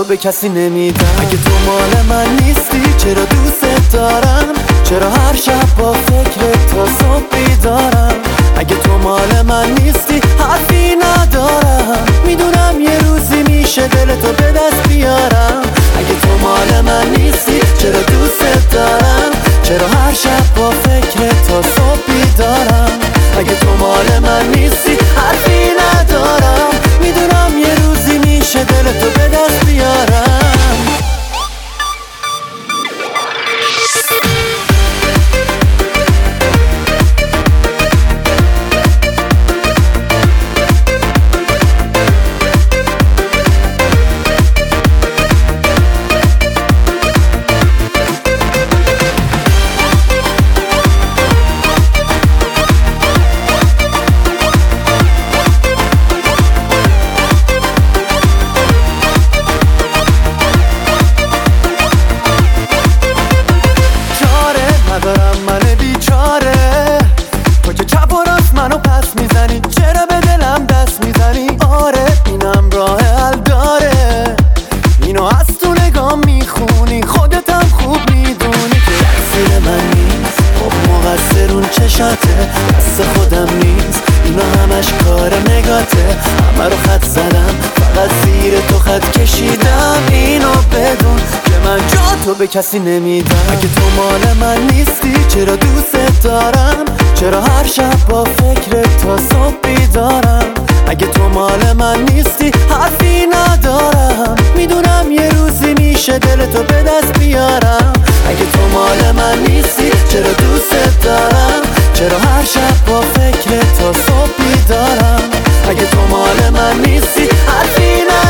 به کسی نمیدم. اگه تو مال من نیستی چرا دوست دارم؟ چرا هر شب با فکرت تا صبح بیدارم؟ اگه تو مال من نیستی حرفی ندارم. میدونم یه روزی میشه دلتو به دست بیارم. اگه تو مال من نیستی چرا دوست دارم؟ چرا هر شب با فکرت تا صبح بیدارم؟ اگه تو مال من نیستی حرفی ندارم. میدونم یه روزی میشه دلتو به دست بیارم. ندارم من بیچاره، تو که چپ و راست منو پس میزنی. چرا به دلم دست میزنی؟ آره اینم راه حل داره. اینو از تو نگاه میخونی، خودتم خوب میدونی که تقصیر من نیست. خب مقصر اون چشاته، دست خودم نیست. اینا همش کار نگاته. همه رو خط زدم، فقط زیر تو خط کشیدم. اینو بدون که من جا تو به کسی نمیدم. اگه تو مال من نیستی چرا دوست دارم؟ چرا هر شب با فکرت تا صبح بیدارم؟ اگه تو مال من نیستی حرفی ندارم. میدونم یه روزی میشه دلتو به دست بیارم. اگه تو مال من نیستی چرا دوست دارم؟ چرا هر شب با فکرت تا صبح بیدارم؟ اگه تو مال من نیستی حرفی ندارم.